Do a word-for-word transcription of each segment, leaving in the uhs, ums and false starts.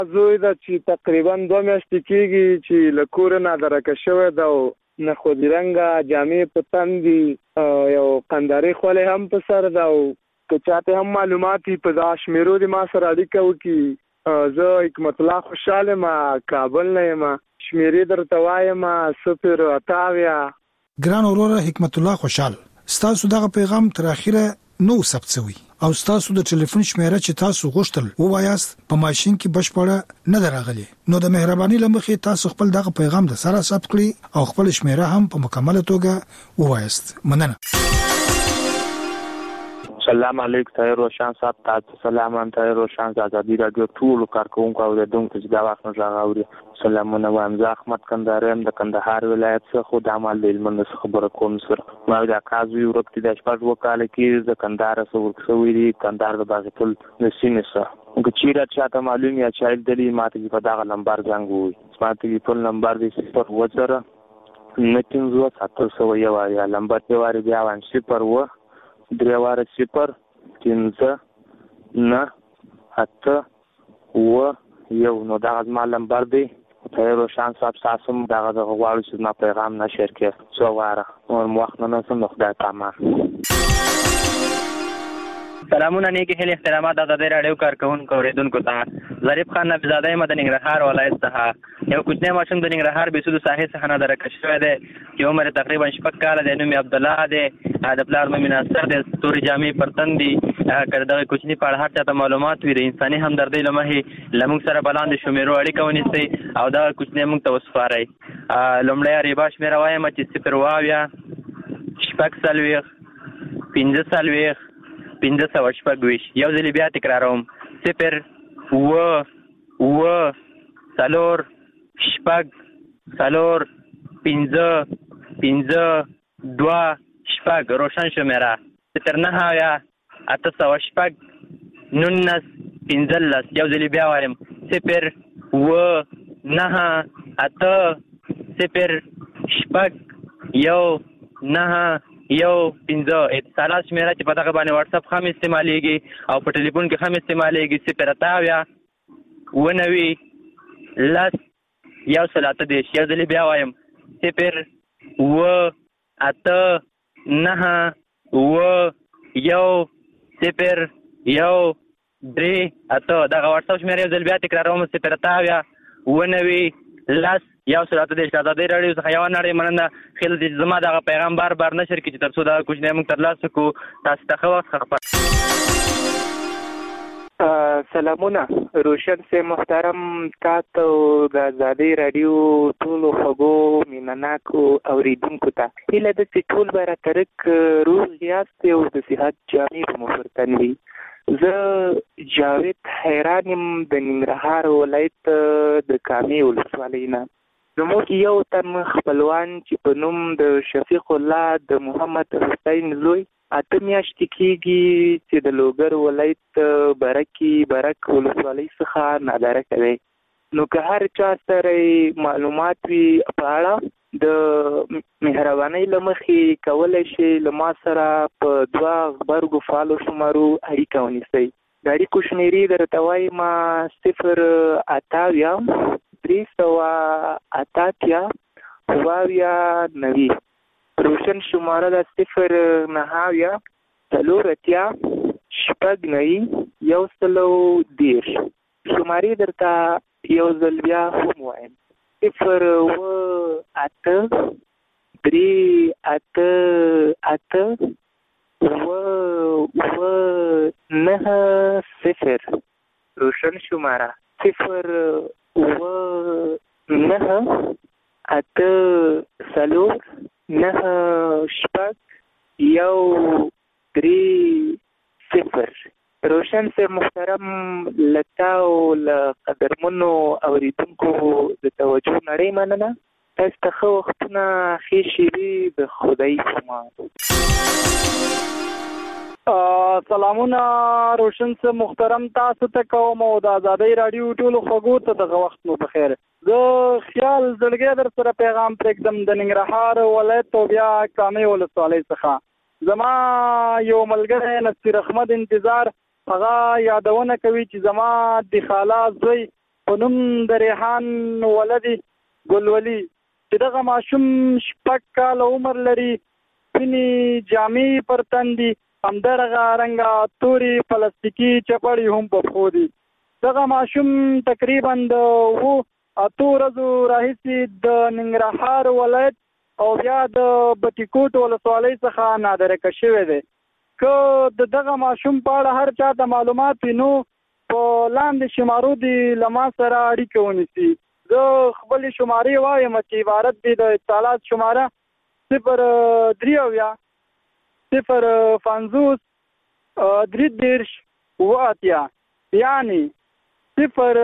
زوی دا چې تقریبا دوه میاشتې کېږي چې له کوره نادرکه شوی ده او نخودي رنګه جامې په تن دي، یو قندارې خولۍ هم په سر ده او که چاته هم معلومات وي په دا شمېرو د ما سره اړیکه وکړي. زه حکمت الله خوشحال یم، کابل نه یم، شمېرې درته وایم صفر اته اویا. ګران وروره حکمت الله خوشحال، ستاسو دغه پیغام تر اخره نو ثبت شوی او ستاسو د ټلیفون شمیره چې تاسو غوښتل ووایاست په ماشين کې بشپړه نه دراغلي، نو د مهرباني لمخې تاسو خپل دغه پیغام د سره ثبت کړئ او خپل شمیره هم په مکمله توګه ووایاست. مننه. سلام علیکم طاهر روشن صاحب، تاسو سلام ان طاهر روشن آزادی رادیو ټول کارکونکو او د دونکو چې دا وخت نه راغوري. سلامونه وایم، زه احمد کندهاریم د کندهار ولایت څخه خو د عمل د علم څخه خبره کوم. سره ما دا کازوی ورکتي د شپږ وکاله کې د کندهار سره ورکسوي دي، کندهار د باغتل د سینې سره که چیرې چاته معلوم یا چایل دلی ماته په دغه نمبر زنګ وي، ماته په نمبر دی صفر وزره نتینزو ساتل سو یو یا نمبر دی واره بیا وان صفر و دریواره صفر پنځه نه اته و یو. نو دغه زما نمبر دی. طاهر روشن صاحب تاسو هم دغه دغه غواړو چې زما پیغام نشر کړئ څو واره نور وخت نه نسم د خدای پامان. سلامونه نیکی هیله احترامات د آزادۍ راډیو کارکونکو اوریدونکو ته. ظریف خان نفیزاده یم د ننګرهار ولایت څخه. یو کوچنی ماشوم د ننګرهار بېسودو ساحې څخه نادرکه شوی دی چې عمر تقریبا شپږ کاله دی. نوم یې عبدالله دی، د پلار نوم یې ناصر دی، تورې جامې پر تن دي. که د دغه کوچني په اړه هر چاته معلومات وي د انساني همدردۍ له مخې له موږ سره به لاندې شمیرو اړیکه ونیسئ او دغه کوچنی موږ ته وسپارئ. لومړی اریبا شمېره وایم چې صفر اوه اویا شپږ څلوېښت پنځه څلوېښت پنځه سوه شپږ ویشت. یو ځلې بیا تکراروم، صفر اوه اوه څلور شپږ څلور پنځه پنځه دوه شپږ. روشن شمېره صفر نهه اویا اته سوه شپږ نولس پنځلس. یو ځلې بیا وایم، صفر اوه نهه اته صفر شپږ یو نهه یو پنځه. اتصالات شمېره چې په دغه باندې واتساپ هم استعمالیږي او په ټلیفون کې هم استعمالیږي، صفر اته اویا اوه نوي لس یو سل اته دېرش. یو ځلې بیا وایم، صفر اوه اته نهه اوه یو صفر یو درې اته. دغه واتساپ شمېره یو ځل بیا تکراروم، صفر اته اویا اوه نوي لس یو سل اته دېرش. د آزادۍ راډیو څخه یوه نړۍ مننه. خیال دی زما دغه پیغام بار بار نشر کړي چې تر څو دغه کوچنی موږ ترلاسه کړو. تاسو ته ښه وخت خپه. سلامونه روشن سے محترم، تاسو د آزادۍ راډیو ټولو خوږو مینناکو اوریدونکو ته هیله ده چې ټول به راترک روغ یاست او د صحت جامې به مو پر تن وي. زه جاوید حیران یم د ننګرهار ولایت د کامې ولسوالۍ نه. زموږ یو تن خپلوان چې په نوم د شفیق الله د محمد حسین زوی اته میاشتې کېږي چې د لوګر ولایت برکي برک ولسوالۍ څخه نادرکه دی. نو که هر چا سره معلومات وي په اړه د مهربانۍ له مخې کولی شي له ما سره په دوه غبرګو فعالو شمارو اړیکه ونیسئ. د اړیکو شمېرې درته وایم صفر اته اویا درې سوه اته اتیا اوه اویا نوي. روشن شماره د صفر نهه اویا څلور اتیا شپږ نوي یو سلو دېرش. شمارې درته یو ځل بیا هم وایم، صفر اوه اته درې اته اته اوه اوه نهه صفر. روشن شماره صفر اوه نهه اته څلور نهه شپږ یو درې صفر. روشن سے محترم لتا او له قدرمنو اوریدونکو د توجه نړۍ مننه. تاسو ته ښه وختونه، ښې شېبې د خدای په امان. سلامونه روشن سے محترم، تاسو ته کوم او د آزادۍ راډیو ټولو خوږو ته دغه وخت مو بخیر. زه خیال زړګی در سره پیغام پرېږدم د ننګرهار ولایت او بیا کامې ولسوالۍ څخه. زما یو ملګری نصیر احمد انتظار هغه یادونه کوي چې زما د خالا زوی په نوم د ریحان ولدي ګلولي چې دغه ماشوم شپږ کاله عمر لري، سپینې جامې پر تن دي، همدغه رنګه تورې پلاستیکي چپړې هم په پښو دي. دغه ماشوم تقریبا د اوو اتو ورځو راهیسې د ننګرهار ولایت او بیا د بټي کوټ ولسوالۍ څخه نادرکه شوی دی. که د دغه ماشوم په اړه هر چا ته معلومات وي نو په لاندې شمارو دي له ما سره اړیکه ونیسي. زه خپلې شمارې وایم چې عبارت دي د اتصالات شماره صفر درې اویا صفر پنځوس درې دېرش اووه اتیا، یعنې صفر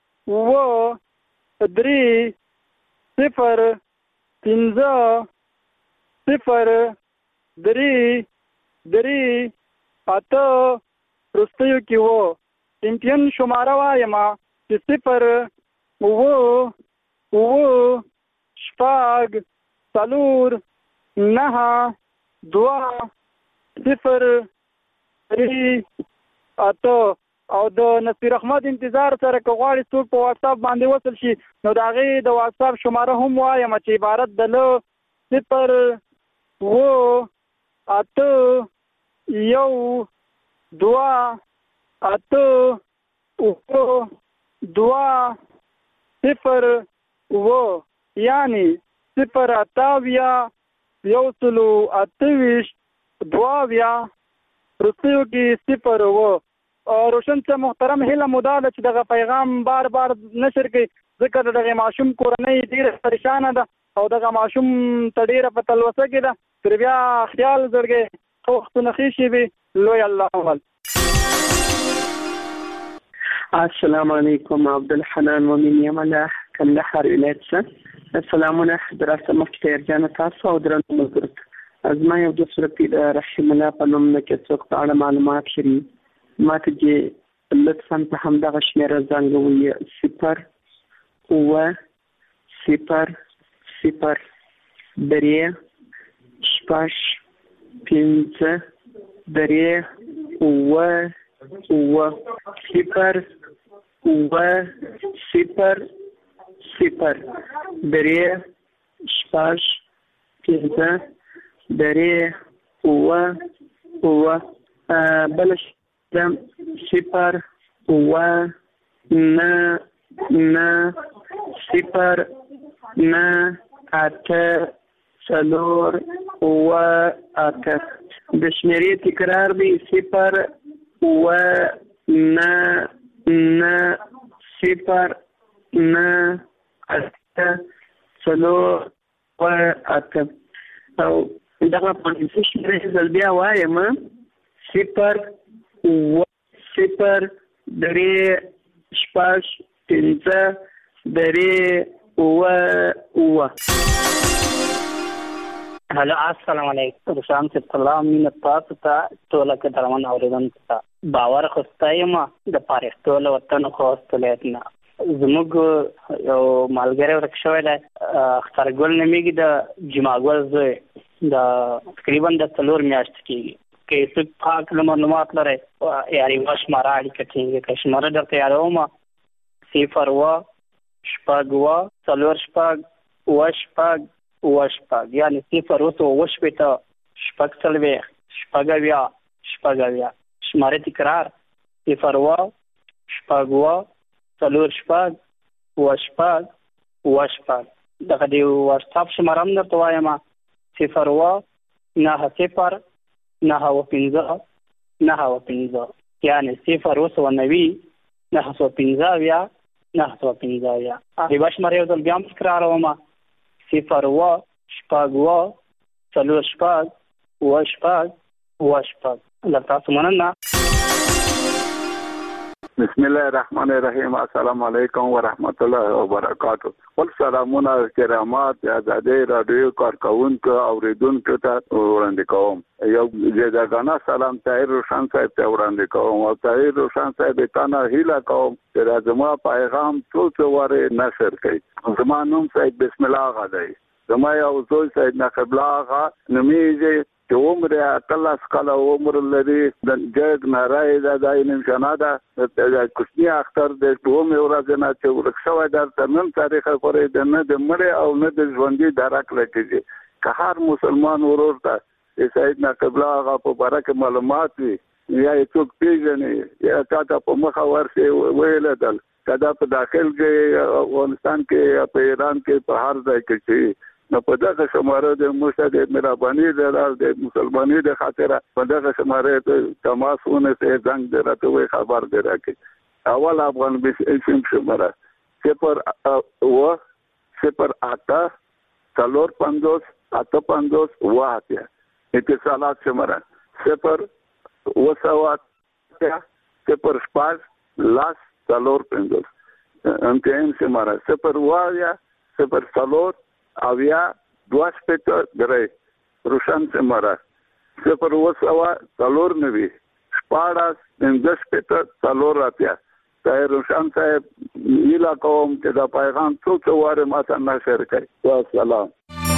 اووه درې صفر پنځه صفر درې درې اته وروستیو کې و. امتیان شماره وایم چې صفر اووه اووه شپږ څلور نهه دوه صفر درې اته. او د نصیر احمد انتظار سره که غواړي څوک په واتساپ باندې وصل شي نو د هغې د واتساپ شماره هم وایم چې عبارت د له صفر اووه اته یو دوه اته اووه دوه صفر اووه، یعنې صفر اته اویا یو سلو اته ویشت دوه اویا وروستیو کې صفر اووه. روشن صاحب محترم، هیله مو دا ده چې دغه پیغام بار بار نشر کړئ، ځکه د دغه ماشوم کورنۍ ډېره پریشانه ده او دغه ماشوم ته ډېره په تلوسه کې ده. تر بیا خیال زړګی ښه وختونه ښې شي وي. لوی الله اول. السلام علیکم. عبدالحنان مومن یم له کندهار ولایت څخه. سلامونه دراسته مفتي جان تاسو او درنو ملګرو. زما یو دوست رفیق رحیم الله په نوم نه کې څوک په اړه معلومات لري، ما ته چې لطفا په همدغه شمېره زنګ ووهي صفر اووه صفر صفر درې شپږ پنځه درې اووه اووه صفر اووه صفر صفر درې شپږ پنځه درې اووه اووه. بله صفر اووه نه نه صفر نه اته څلور اووه اته. د شمېرې تکرار دی صفر اووه نه نه صفر نه اته څلور اووه اته. او دغه پنځه شمېرې ځل بیا وایم صفر اووه صفر درې شپږ پنځه درې اووه اووه. هلو السلام علیکم. روشان صاحب سلام، مینه تاسو ته ټوله قدرمن اورېدونکو ته. باور خو ستایم د پارېختو له وطن خوست ولایت نه. زموږ یو ملګری ورک شوی دی، اخترګل نومیږي، د جمعګل زوی، د تقریبا د څلور میاشتې کېږي. که څوک پاک معلومات لرئ یاري یوه شماره اړیکه ټینګه کړئ. شماره درته یادوم صفر اووه شپږ اووه څلور شپږ اووه شپږ اووه شپږ، یعنې صفر اووه اووه شپېته شپږ څلوېښت شپږ اویا شپږ اویا. شماره تکرار صفر اووه شپږ اووه څلور شپږ اووه شپږ اووه شپږ. دغه د واتساپ شماره هم درته وایم صفر اووه نهه صفر نهه اووه پنځه نهه اووه پنځه، یعنې صفر اووه سوه نوي نهه سوه پنځه اویا نهه سوه پنځه اویا. یوه شماره یو ځل بیا هم تکراروم صفر اووه شپږ اووه څلور شپږ اووه شپږ اووه شپږ. له تاسو مننه. بسم الله الرحمن الرحیم. السلام علیکم ورحمت الله وبرکاتہ. ول سلامونه کرامات آزادۍ رادیو کارکونکو اوریدونکو ته وړاندې کوم. یو جداګانه سلام طاهر روشن صاحب ته وړاندې کوم او طاهر روشن صاحب ته نه هیله کوم چې زما پیغام ټول څه واره نشر کړي. زما نوم صاحب بسم الله غا دی. زما یو زوی سید نقب الله آغا نومیږي چې عمر اقل کله عمر لري د جګ نارای د داینم شناده د کوچنی اختر د دوم ورځ نه چې ورښوي در تنن تاریخ پورې د نه د مړ او نه د ژوندۍ درک لکېږي که هر مسلمان ورور ته سیدنا قبله هغه په برکه معلومات وي یا څوک پیژني یا تا په مخه ورسي ویل دل کدا په داخل کې افغانستان کې په ایران کې په هر ځای کې چې نو په دغه شماره د مشهد مهرباني د مسلمانۍ د خاطر په دغه شماره ته تماسونه سه څنګه درته وي خبر درکې اول افغان بسم شماره صفر و صفر آتا څلور پنځوس اته پنځوس واته اتصالات شماره صفر وسوات صفر شپږ لاس څلور پنځوس انتیم شماره صفر وایا صفر څلور اویا دوه شپږ درې روشن شماره صفر وسوات څلور نوي شپږ پنځه شپږ څلور اتیا طاهر روشن صاحب ایلا کوم چې دا پیغام څو څو واره ماته نشر کړي والسلام.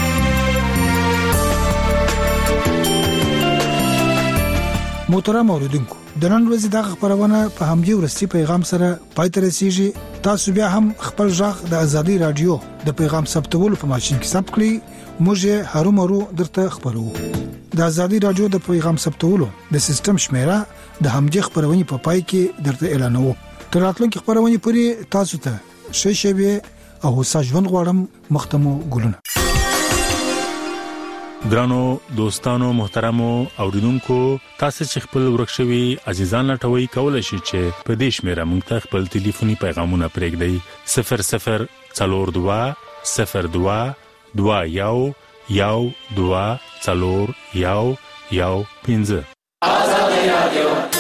محترم اوریدونکو د نن ورځې دغه خبرونه په همدې ورستي پیغام سره پای ته رسیږي. تاسو بیا هم خپل ځخ د ازادي رادیو د پیغام ثبتولو په ماشين کې ثبت کړئ. موږ هرو مرو درته خبرو. د ازادي رادیو د پیغام ثبتولو د سیستم شمیره د همدې خبرونه په پای کې درته اعلانوم. تر راتلونکي خبرونه پورې تاسو ته ښه شوي او ساجون غواړم مختمو ګلونه. درانو دوستانو محترمو اوریدونکو تاسو چې خپل ورکشوي عزیزان لټوي کولای شئ چې په دې شمیره موږ ته خپل ټلیفوني پیغامونه پرېږدئ صفر صفر څلور دوه صفر دوه دوه یو یو دوه څلور یو یو پنځه. آزادي رادیو